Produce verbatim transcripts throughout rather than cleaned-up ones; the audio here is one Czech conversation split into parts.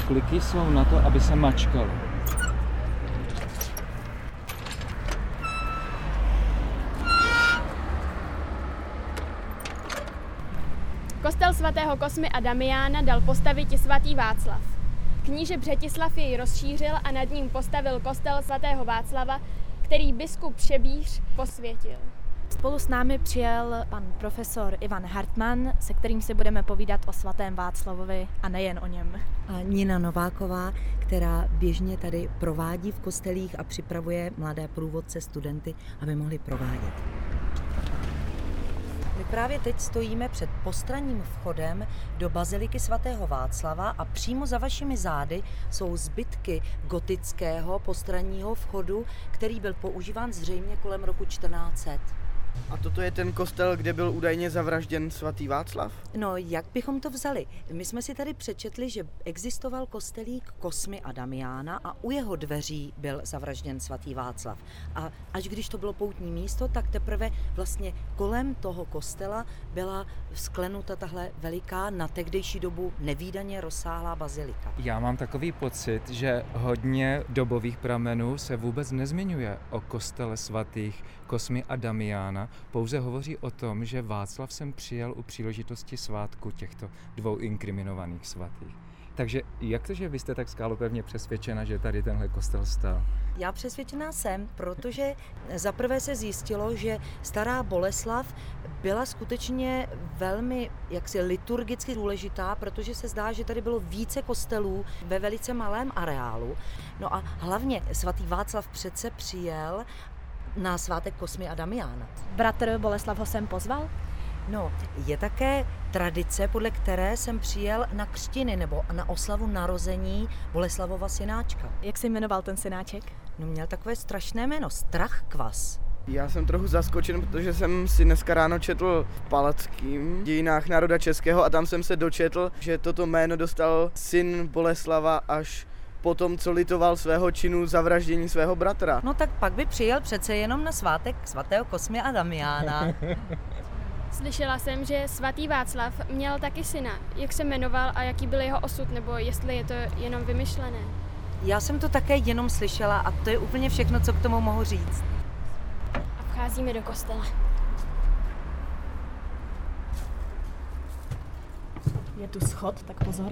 kliky jsou na to, aby se mačkalo. Kostel svatého Kosmy a Damiána dal postavit i svatý Václav. Kníže Břetislav jej rozšířil a nad ním postavil kostel svatého Václava, který biskup Třebíč posvětil. Spolu s námi přijel pan profesor Ivan Hartmann, se kterým si budeme povídat o svatém Václavovi a nejen o něm. A Nina Nováková, která běžně tady provádí v kostelích a připravuje mladé průvodce, studenty, aby mohli provádět. My právě teď stojíme před postranním vchodem do baziliky svatého Václava a přímo za vašimi zády jsou zbytky gotického postranního vchodu, který byl používán zřejmě kolem roku čtrnáct set. A toto je ten kostel, kde byl údajně zavražděn svatý Václav? No, jak bychom to vzali? My jsme si tady přečetli, že existoval kostelík Kosmy a Damiána a u jeho dveří byl zavražděn svatý Václav. A až když to bylo poutní místo, tak teprve vlastně kolem toho kostela byla sklenuta tahle veliká, na tehdejší dobu nevídaně rozsáhlá bazilika. Já mám takový pocit, že hodně dobových pramenů se vůbec nezmiňuje o kostele svatých Kosmy a Damiána, pouze hovoří o tom, že Václav sem přijel u příležitosti svátku těchto dvou inkriminovaných svatých. Takže jak to, že vy jste tak skálopevně přesvědčena, že tady tenhle kostel stál? Já přesvědčená jsem, protože zaprvé se zjistilo, že stará Boleslav byla skutečně velmi jaksi liturgicky důležitá, protože se zdá, že tady bylo více kostelů ve velice malém areálu. No a hlavně svatý Václav přece přijel na svátek Kosmy a Damiána. Bratr Boleslav ho sem pozval? No, je také tradice, podle které jsem přijel na křtiny nebo na oslavu narození Boleslavova synáčka. Jak se jmenoval ten synáček? No, měl takové strašné jméno, Strachkvas. Já jsem trochu zaskočen, protože jsem si dneska ráno četl v Palackým dějinách národa českého a tam jsem se dočetl, že toto jméno dostal syn Boleslava až potom, co litoval svého činu zavraždění svého bratra. No tak pak by přijel přece jenom na svátek svatého Kosmy a Damiána. Slyšela jsem, že svatý Václav měl taky syna. Jak se jmenoval a jaký byl jeho osud, nebo jestli je to jenom vymyšlené? Já jsem to také jenom slyšela a to je úplně všechno, co k tomu mohu říct. A vcházíme do kostela. Je tu schod, tak pozor.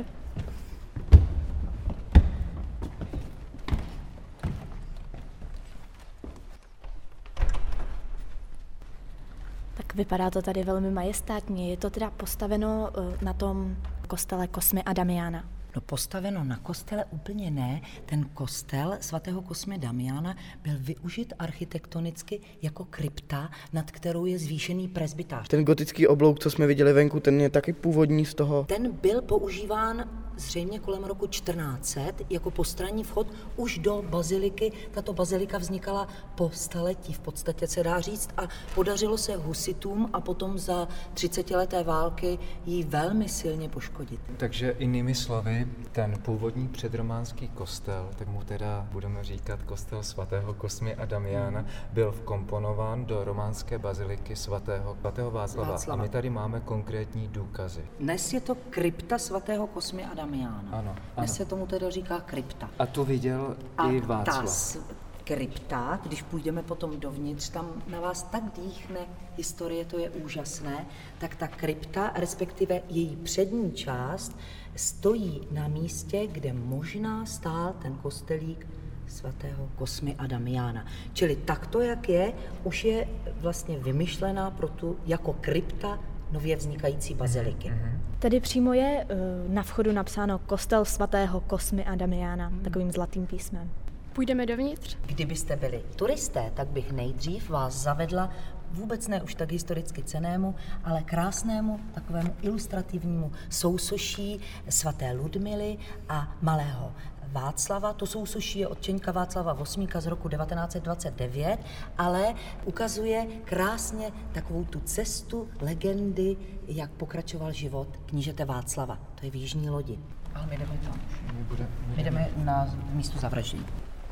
Tak vypadá to tady velmi majestátně. Je to teda postaveno na tom kostele Kosmy a Damiána. No postaveno na kostele úplně ne. Ten kostel svatého Kosmy Damiána byl využit architektonicky jako krypta, nad kterou je zvýšený presbytář. Ten gotický oblouk, co jsme viděli venku, ten je taky původní z toho. Ten byl používán zřejmě kolem roku čtrnáct set jako postranní vchod už do baziliky. Tato bazilika vznikala po staletí, v podstatě se dá říct, a podařilo se husitům a potom za třicetileté války ji velmi silně poškodit. Takže jinými slovy, ten původní předrománský kostel, tak mu teda budeme říkat kostel svatého Kosmy a Damiána, byl vkomponován do románské baziliky svatého, svatého Václava. Václava. A my tady máme konkrétní důkazy. Dnes je to krypta svatého Kosmy a Damiána. Ano, ano. Dnes se tomu teda říká krypta. A to viděl a i Václav. Ta krypta, když půjdeme potom dovnitř, tam na vás tak dýchne historie, to je úžasné, tak ta krypta, respektive její přední část, stojí na místě, kde možná stál ten kostelík svatého Kosmy a Damiána. Čili takto, jak je, už je vlastně vymyšlená pro tu jako krypta nově vznikající baziliky. Mm-hmm. Tady přímo je na vchodu napsáno kostel svatého Kosmy a Damiána, mm. takovým zlatým písmem. Půjdeme dovnitř? Kdybyste byli turisté, tak bych nejdřív vás zavedla vůbec ne už tak historicky cennému, ale krásnému takovému ilustrativnímu sousoší svaté Ludmily a malého Václava. To sousoší je od Čeňka Václava Vosmíka z roku devatenáct set dvacet devět, ale ukazuje krásně takovou tu cestu legendy, jak pokračoval život knížete Václava. To je v jižní lodi. Ale my jdeme tam. My, bude, my, my jdeme na místo zavraždění.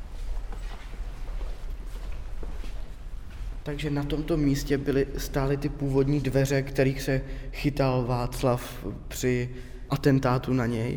Takže na tomto místě byly stály ty původní dveře, kterých se chytal Václav při atentátu na něj.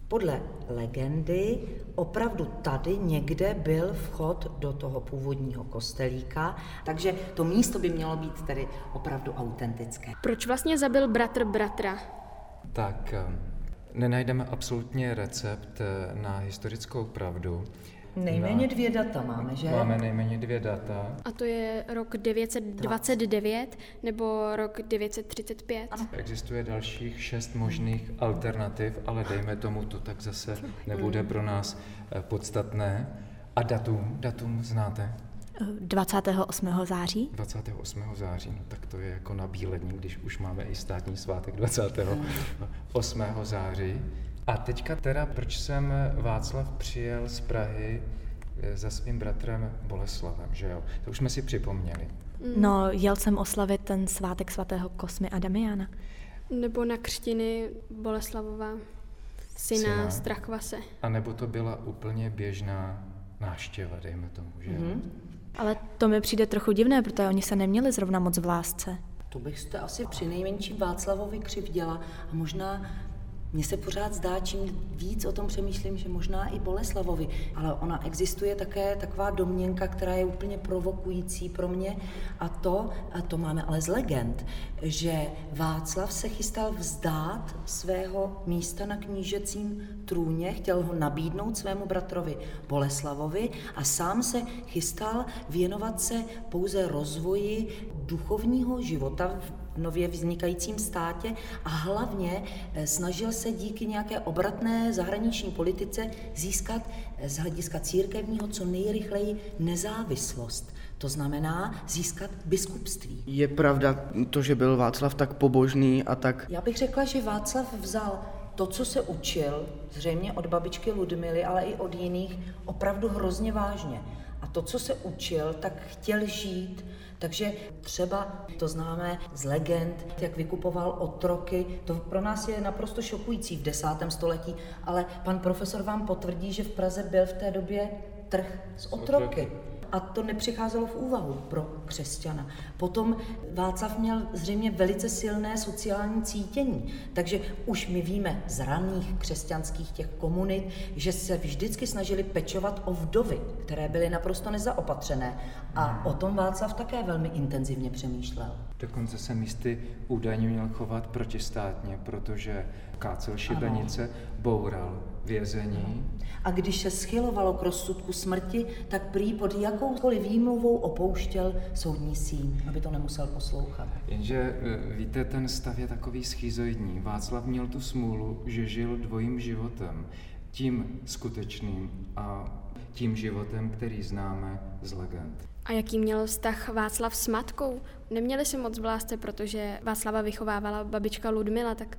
Podle legendy opravdu tady někde byl vchod do toho původního kostelíka, takže to místo by mělo být tedy opravdu autentické. Proč vlastně zabil bratr bratra? Tak, nenajdeme absolutně recept na historickou pravdu. Nejméně dvě data máme, že? Máme nejméně dvě data. A to je rok devět set dvacet devět nebo rok devět set třicet pět? Ano. Existuje dalších šest možných alternativ, ale dejme tomu, to tak zase nebude pro nás podstatné. A datum, datum znáte? dvacátého osmého září. dvacátého osmého září, no tak to je jako na bílední, když už máme i státní svátek dvacátého osmého září. A teďka teda, proč jsem Václav přijel z Prahy za svým bratrem Boleslavem, že jo? To už jsme si připomněli. No, jel jsem oslavit ten svátek svatého Kosmy a Damiána. Nebo na křtiny Boleslavova syna, Syna. Strachvase. A nebo to byla úplně běžná návštěva, dejme tomu, že jo? Mm-hmm. Ale to mi přijde trochu divné, protože oni se neměli zrovna moc v lásce. To byste asi při nejmenším Václavovi křivděla a možná mně se pořád zdá, čím víc o tom přemýšlím, že možná i Boleslavovi, ale ona existuje také taková domněnka, která je úplně provokující pro mě a to, a to máme ale z legend, že Václav se chystal vzdát svého místa na knížecím trůně, chtěl ho nabídnout svému bratrovi Boleslavovi a sám se chystal věnovat se pouze rozvoji duchovního života v nově vznikajícím státě a hlavně snažil se díky nějaké obratné zahraniční politice získat z hlediska církevního co nejrychleji nezávislost. To znamená získat biskupství. Je pravda to, že byl Václav tak pobožný a tak... Já bych řekla, že Václav vzal to, co se učil, zřejmě od babičky Ludmily, ale i od jiných, opravdu hrozně vážně. A to, co se učil, tak chtěl žít. Takže třeba to známe z legend, jak vykupoval otroky. To pro nás je naprosto šokující v desátém století, ale pan profesor vám potvrdí, že v Praze byl v té době trh s otroky. A to nepřicházelo v úvahu pro křesťana. Potom Václav měl zřejmě velice silné sociální cítění, takže už my víme z raných křesťanských těch komunit, že se vždycky snažili pečovat o vdovy, které byly naprosto nezaopatřené. A o tom Václav také velmi intenzivně přemýšlel. Dokonce se místy údajně měl chovat protistátně, protože kácel šibenice, boural vězení. A když se schylovalo k rozsudku smrti, tak prý pod jakoukoliv výmluvou opouštěl soudní síň, aby to nemusel poslouchat. Jenže víte, ten stav je takový schizoidní. Václav měl tu smůlu, že žil dvojím životem. Tím skutečným a tím životem, který známe z legend. A jaký měl vztah Václav s matkou? Neměli se moc v lásce, protože Václava vychovávala babička Ludmila, tak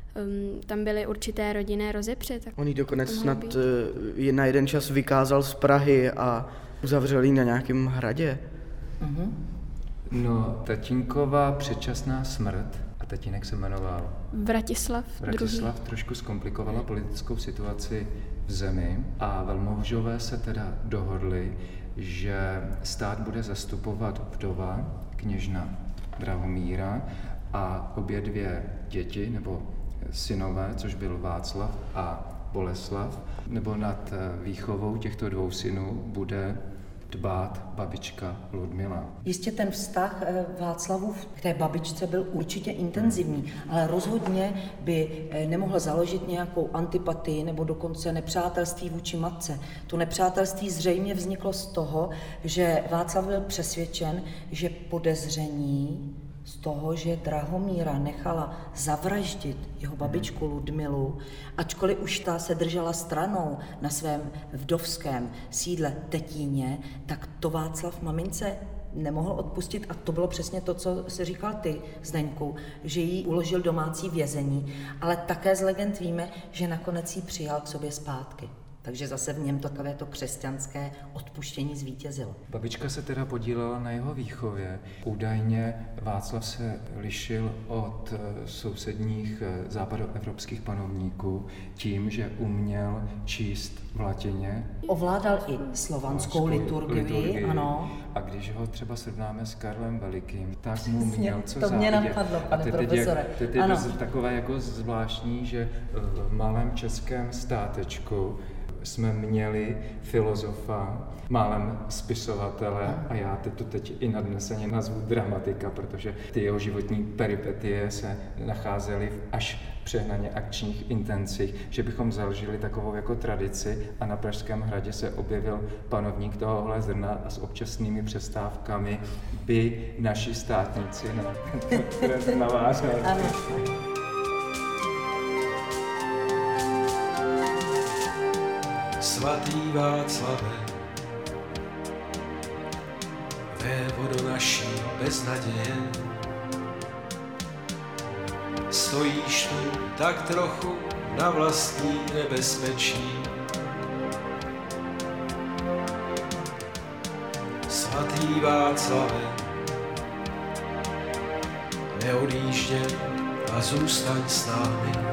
um, tam byly určité rodinné rozepře. Tak On jí dokonec to snad být. uh, na jeden čas vykázal z Prahy a uzavřel jí na nějakém hradě. Uh-huh. No, tatínková předčasná smrt, a tatínek se jmenoval Vratislav, Vratislav, druhý. trošku zkomplikovala politickou situaci v zemi a velmožové se teda dohodli, že stát bude zastupovat vdova, kněžna Drahomíra a obě dvě děti, nebo synové, což byl Václav a Boleslav, nebo nad výchovou těchto dvou synů bude dbát babička Ludmila. Jistě ten vztah Václavův k té babičce byl určitě intenzivní, ale rozhodně by nemohl založit nějakou antipatii nebo dokonce nepřátelství vůči matce. To nepřátelství zřejmě vzniklo z toho, že Václav byl přesvědčen, že podezření z toho, že Drahomíra nechala zavraždit jeho babičku Ludmilu, ačkoliv už ta se držela stranou na svém vdovském sídle Tetíně, tak to Václav mamince nemohl odpustit a to bylo přesně to, co si říkal ty, Zdeňku, že jí uložil domácí vězení, ale také z legend víme, že nakonec jí přijal k sobě zpátky. Takže zase v něm takové to křesťanské odpuštění zvítězilo. Babička se teda podílela na jeho výchově. Údajně Václav se lišil od sousedních západoevropských panovníků tím, že uměl číst v latině. Ovládal i slovanskou liturgii, liturgii, ano. A když ho třeba srovnáme s Karlem Velikým, tak mu měl co to závidět. Mě napadlo, pane a profesore. Teď je to takové jako zvláštní, že v malém českém státečku jsme měli filozofa, málem spisovatele a já teď to teď i nadneseně nazvu dramatika, protože ty jeho životní peripetie se nacházely v až přehnaně akčních intencích, že bychom založili takovou jako tradici a na Pražském hradě se objevil panovník tohohle zrna a s občasnými přestávkami by naši státníci navázali. Svatý Václave, vévodo naší beznaděje, stojíš tu tak trochu na vlastní nebezpečí. Svatý Václave, neodjíždě a zůstaň s námi.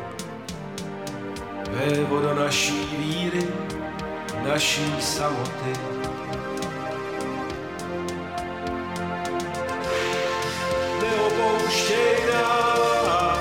Vévodo naší víry, naší samoty. Neopouštěj nás.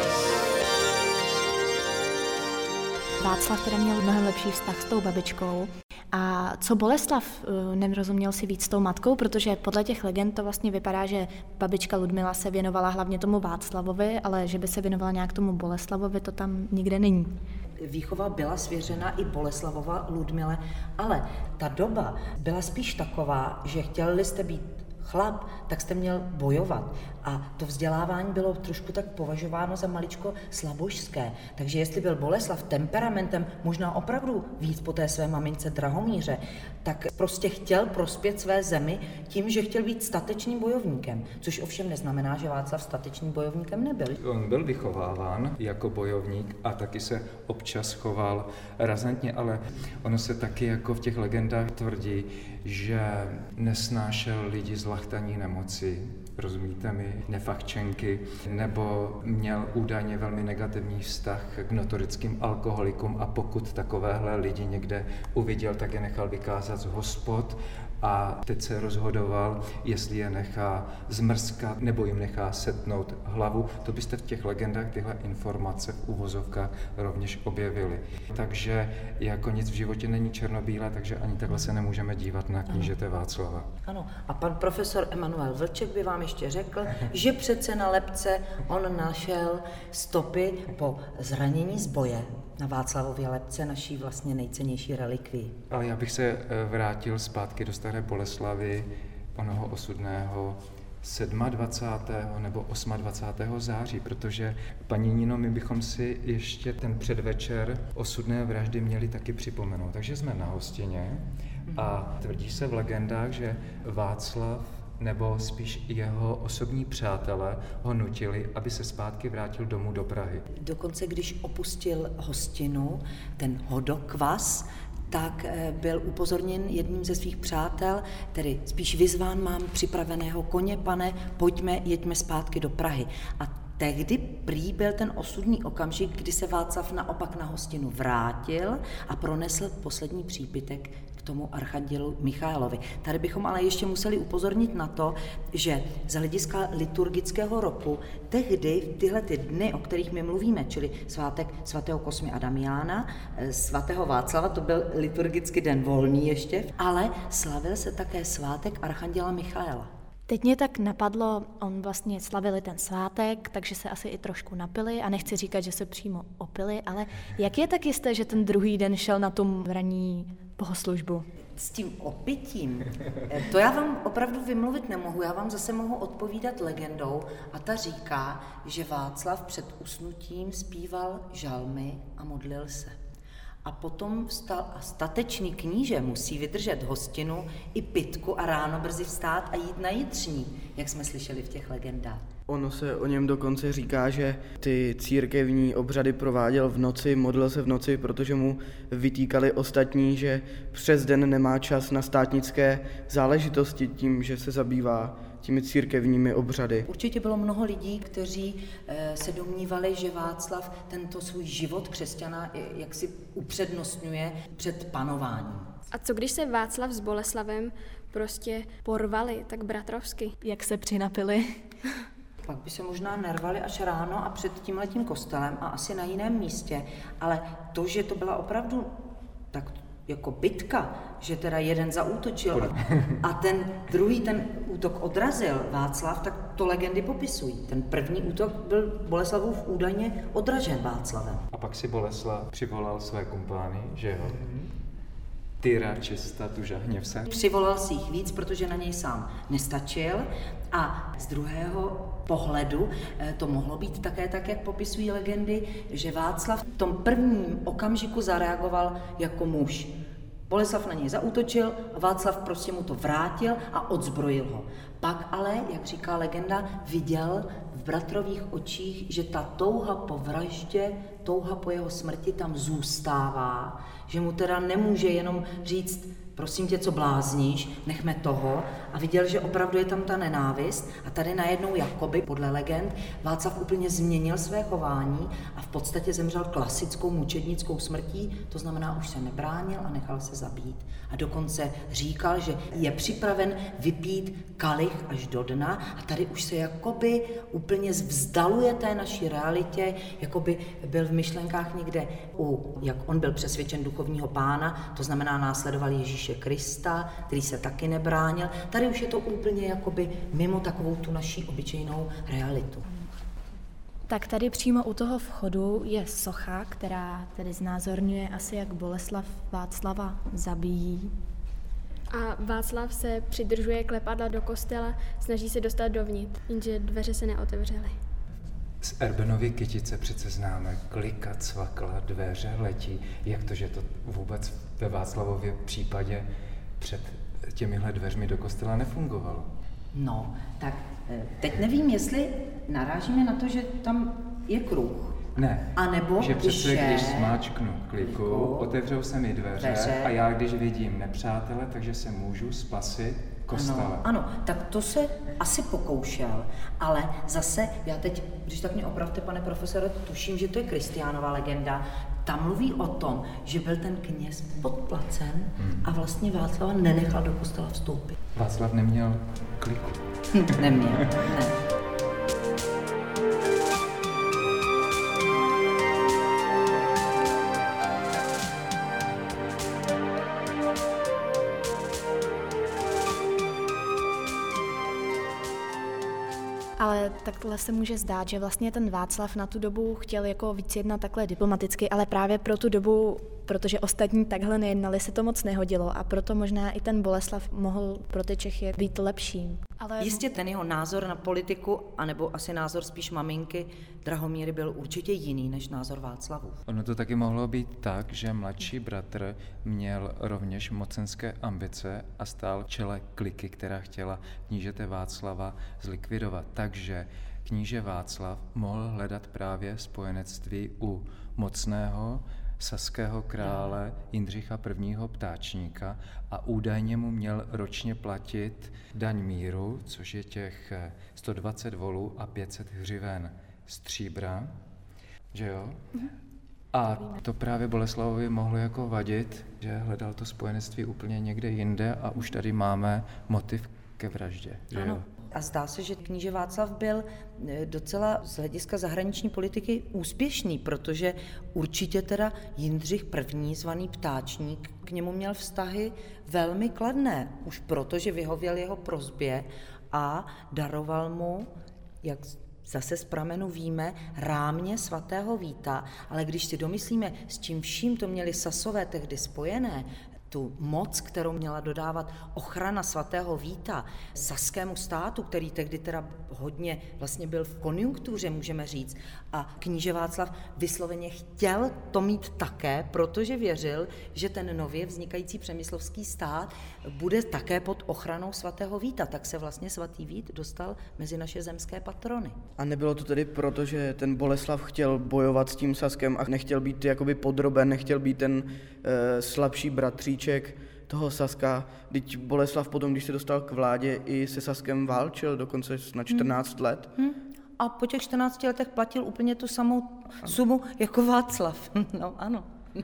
Václav teda měl mnohem lepší vztah s tou babičkou. A co Boleslav, nerozuměl si víc s tou matkou, protože podle těch legend to vlastně vypadá, že babička Ludmila se věnovala hlavně tomu Václavovi, ale že by se věnovala nějak tomu Boleslavovi, to tam nikde není. Výchova byla svěřena i Boleslavova Ludmile, ale ta doba byla spíš taková, že chtěli jste být chlap, tak jste měl bojovat. A to vzdělávání bylo trošku tak považováno za maličko slabožské. Takže jestli byl Boleslav temperamentem možná opravdu víc po té své mamince Drahomíře, tak prostě chtěl prospět své zemi tím, že chtěl být statečným bojovníkem. Což ovšem neznamená, že Václav statečným bojovníkem nebyl. On byl vychováván jako bojovník a taky se občas choval razantně, ale ono se taky jako v těch legendách tvrdí, že nesnášel lidi z lachtaní nemoci, rozumíte mi, nefachčenky, nebo měl údajně velmi negativní vztah k notorickým alkoholikům a pokud takovéhle lidi někde uviděl, tak je nechal vykázat z hospod a teď se rozhodoval, jestli je nechá zmrskat nebo jim nechá setnout hlavu. To byste v těch legendách tyhle informace v uvozovkách rovněž objevili. Takže jako nic v životě není černobílé, takže ani takhle se nemůžeme dívat na knížete Václava. Ano, a pan profesor Emanuel Vlček by vám ještě řekl, že přece na lebce on našel stopy po zranění z boje na Václavově lebce, naší vlastně nejcennější relikvii. Ale já bych se vrátil zpátky do Staré Boleslavy, onoho osudného dvacátého sedmého nebo dvacátého osmého září, protože, paní Nino, my bychom si ještě ten předvečer osudné vraždy měli taky připomenout. Takže jsme na hostině a tvrdí se v legendách, že Václav nebo spíš jeho osobní přátelé ho nutili, aby se zpátky vrátil domů do Prahy. Dokonce, když opustil hostinu, ten hodokvas, tak byl upozorněn jedním ze svých přátel, tedy spíš vyzván, mám připraveného koně, pane, pojďme, jeďme zpátky do Prahy. A tehdy prý byl ten osudný okamžik, kdy se Václav naopak na hostinu vrátil a pronesl poslední přípitek k tomu archandělu Michaelovi. Tady bychom ale ještě museli upozornit na to, že z hlediska liturgického roku tehdy tyhle ty dny, o kterých my mluvíme, čili svátek svatého Kosmy a Damiána, svatého Václava, to byl liturgicky den volný ještě, ale slavil se také svátek archanděla Michaela. Teď mě tak napadlo, on vlastně slavili ten svátek, takže se asi i trošku napili a nechci říkat, že se přímo opili, ale jak je tak jisté, že ten druhý den šel na tom ranní bohoslužbu? S tím opitím, to já vám opravdu vymluvit nemohu, já vám zase mohu odpovídat legendou a ta říká, že Václav před usnutím zpíval žalmy a modlil se. A potom vstal a statečný kníže musí vydržet hostinu i pitku a ráno brzy vstát a jít na jitřní, jak jsme slyšeli v těch legendách. Ono se o něm dokonce říká, že ty církevní obřady prováděl v noci, modlil se v noci, protože mu vytýkali ostatní, že přes den nemá čas na státnické záležitosti tím, že se zabývá těmi církevními obřady. Určitě bylo mnoho lidí, kteří se domnívali, že Václav tento svůj život křesťana jaksi upřednostňuje před panováním. A co když se Václav s Boleslavem prostě porvali tak bratrovsky? Jak se přinapili? Pak by se možná nervali až ráno a před tímhletím kostelem a asi na jiném místě, ale to, že to byla opravdu tak jako bitka, že teda jeden zaútočil a, a ten druhý ten útok odrazil Václav, tak to legendy popisují. Ten první útok byl Boleslavův údajně odražen Václavem. A pak si Boleslav přivolal své kumpány, že jo? Tyra, čista, tuža, hněv se. Přivolal si jich víc, protože na něj sám nestačil a z druhého pohledu to mohlo být také tak, jak popisují legendy, že Václav v tom prvním okamžiku zareagoval jako muž. Boleslav na něj zaútočil a Václav prostě mu to vrátil a odzbrojil ho. Pak ale, jak říká legenda, viděl v bratrových očích, že ta touha po vraždě, touha po jeho smrti tam zůstává, že mu teda nemůže jenom říct, prosím tě, co blázníš, nechme toho. A viděl, že opravdu je tam ta nenávist a tady najednou jakoby, podle legend, Václav úplně změnil své chování a v podstatě zemřel klasickou mučednickou smrtí, to znamená, už se nebránil a nechal se zabít. A dokonce říkal, že je připraven vypít kalich až do dna a tady už se jakoby úplně vzdaluje té naší realitě, jakoby byl v myšlenkách někde u, jak on byl přesvědčen duchovního pána, to znamená následoval Ježíše Krista, který se taky nebránil. Tady už je to úplně jakoby mimo takovou tu naší obyčejnou realitu. Tak tady přímo u toho vchodu je socha, která tedy znázorňuje asi, jak Boleslav Václava zabíjí. A Václav se přidržuje klepadla do kostela, snaží se dostat dovnitř, jenže dveře se neotevřely. Z Erbenovy kytice přece známe, klika, cvakla, dveře letí. Jak to, že to vůbec ve Václavově případě před těmihle dveřmi do kostela nefungovalo? No, tak teď nevím, jestli narážíme na to, že tam je kruh. Ne, a nebo že přece, že... když smáčknu kliku, otevřou se mi dveře, dveře a já, když vidím nepřátele, takže se můžu spasit kostele. Ano, ano, tak to se asi pokoušel, ale zase, já teď, když tak mě opravte, pane profesore, tuším, že to je Kristiánova legenda, tam mluví o tom, že byl ten kněz podplacen hmm. a vlastně Václava nenechal do kostela vstoupit. Václav neměl kliku. Neměl, ne. Ale takhle se může zdát, že vlastně ten Václav na tu dobu chtěl jako víc jednat takhle diplomaticky, ale právě pro tu dobu, protože ostatní takhle nejednali, se to moc nehodilo a proto možná i ten Boleslav mohl pro ty Čechy být lepší. Ale... Jistě ten jeho názor na politiku, anebo asi názor spíš maminky Drahomíry byl určitě jiný než názor Václavu. Ono to taky mohlo být tak, že mladší bratr měl rovněž mocenské ambice a stál v čele kliky, která chtěla knížete Václava zlikvidovat. Takže kníže Václav mohl hledat právě spojenectví u mocného saského krále Jindřicha prvního Ptáčníka a údajně mu měl ročně platit daň míru, což je těch sto dvacet volů a pět set hřiven stříbra, že jo? A to právě Boleslavovi mohlo jako vadit, že hledal to spojenectví úplně někde jinde a už tady máme motiv ke vraždě, že jo? A zdá se, že kníže Václav byl docela z hlediska zahraniční politiky úspěšný, protože určitě teda Jindřich první, zvaný Ptáčník, k němu měl vztahy velmi kladné. Už proto, že vyhověl jeho prosbě a daroval mu, jak zase z pramenu víme, rámě svatého Víta, ale když si domyslíme, s čím vším to měli Sasové tehdy spojené, tu moc, kterou měla dodávat ochrana svatého Víta saskému státu, který tehdy teda hodně vlastně byl v konjunktuře, můžeme říct. A kníže Václav vysloveně chtěl to mít také, protože věřil, že ten nově vznikající přemyslovský stát bude také pod ochranou svatého Víta. Tak se vlastně svatý Vít dostal mezi naše zemské patrony. A nebylo to tedy proto, že ten Boleslav chtěl bojovat s tím Saskem a nechtěl být jakoby podroben, nechtěl být ten e, slabší bratříček toho Saska. Vždyť Boleslav potom, když se dostal k vládě, i se Saskem válčil dokonce na čtrnáct hmm. let. Hmm. A po těch čtrnácti letech platil úplně tu samou sumu jako Václav. No ano.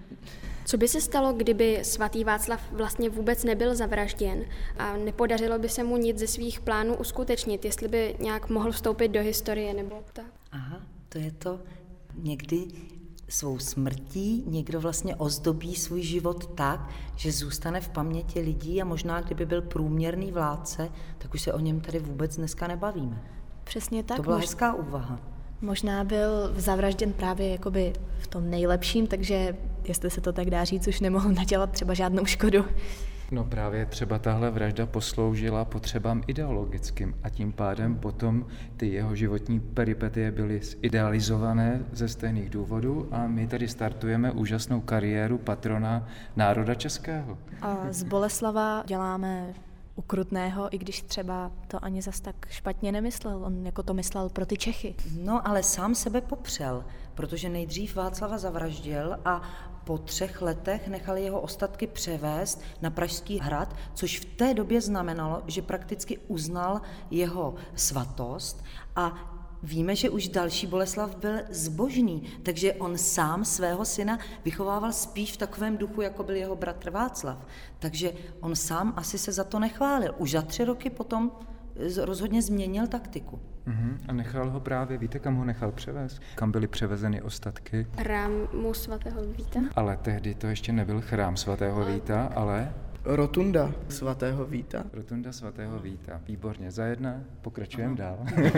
Co by se stalo, kdyby svatý Václav vlastně vůbec nebyl zavražděn a nepodařilo by se mu nic ze svých plánů uskutečnit, jestli by nějak mohl vstoupit do historie nebo tak? Aha, to je to někdy svou smrtí někdo vlastně ozdobí svůj život tak, že zůstane v paměti lidí a možná kdyby byl průměrný vládce, tak už se o něm tady vůbec dneska nebavíme. Přesně tak. To byla mož... hezká úvaha. Možná byl zavražděn právě jakoby v tom nejlepším, takže jestli se to tak dá říct, už nemohl nadělat třeba žádnou škodu. No právě třeba tahle vražda posloužila potřebám ideologickým a tím pádem potom ty jeho životní peripetie byly zidealizované ze stejných důvodů a my tady startujeme úžasnou kariéru patrona národa českého. A z Boleslava děláme ukrutného, i když třeba to ani zas tak špatně nemyslel. On jako to myslel pro ty Čechy. No, ale sám sebe popřel, protože nejdřív Václava zavraždil a po třech letech nechal jeho ostatky převést na Pražský hrad, což v té době znamenalo, že prakticky uznal jeho svatost a víme, že už další Boleslav byl zbožný, takže on sám svého syna vychovával spíš v takovém duchu, jako byl jeho bratr Václav. Takže on sám asi se za to nechválil. Už za tři roky potom rozhodně změnil taktiku. Uhum. A nechal ho právě, víte, kam ho nechal převést? Kam byly převezeny ostatky? Chrámu svatého Víta? Ale tehdy to ještě nebyl chrám svatého Víta, ale... Rotunda svatého Víta. Rotunda svatého Víta. Výborně, za jedné, pokračujeme dál.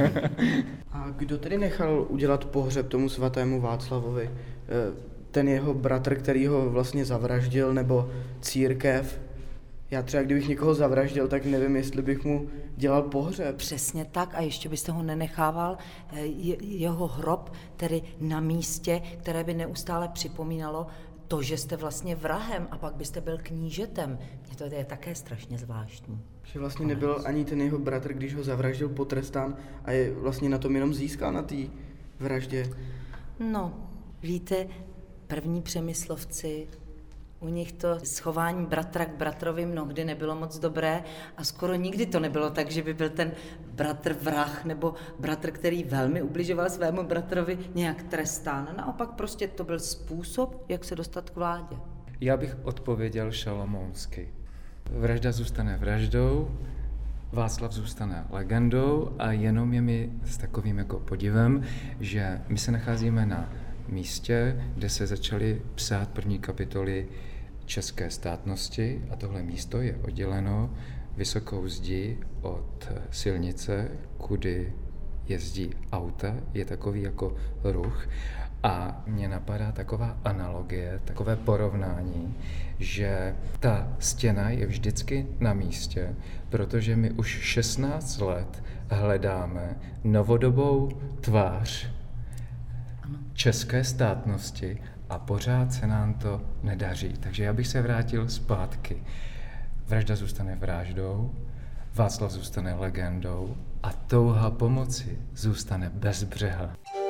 A kdo tedy nechal udělat pohřeb tomu svatému Václavovi? Ten jeho bratr, který ho vlastně zavraždil, nebo církev? Já třeba, kdybych někoho zavraždil, tak nevím, jestli bych mu dělal pohřeb. Přesně tak a ještě byste ho nenechával, je, jeho hrob, tedy na místě, které by neustále připomínalo to, že jste vlastně vrahem a pak byste byl knížetem. Mně to je také strašně zvláštní. Že vlastně nebyl ani ten jeho bratr, když ho zavraždil, potrestán a je vlastně na tom jenom získal na té vraždě. No, víte, první Přemyslovci, u nich to schování bratra k bratrovi mnohdy nebylo moc dobré a skoro nikdy to nebylo tak, že by byl ten bratr vrah nebo bratr, který velmi ubližoval svému bratrovi, nějak trestán. Naopak prostě to byl způsob, jak se dostat k vládě. Já bych odpověděl šalomounsky. Vražda zůstane vraždou, Václav zůstane legendou a jenom je mi s takovým jako podivem, že my se nacházíme na místě, kde se začaly psát první kapitoly české státnosti a tohle místo je odděleno vysokou zdí od silnice, kudy jezdí auta, je takový jako ruch a mně napadá taková analogie, takové porovnání, že ta stěna je vždycky na místě, protože my už šestnáct let hledáme novodobou tvář české státnosti a pořád se nám to nedaří. Takže já bych se vrátil zpátky. Vražda zůstane vraždou, Václav zůstane legendou a touha pomoci zůstane bezbřehá.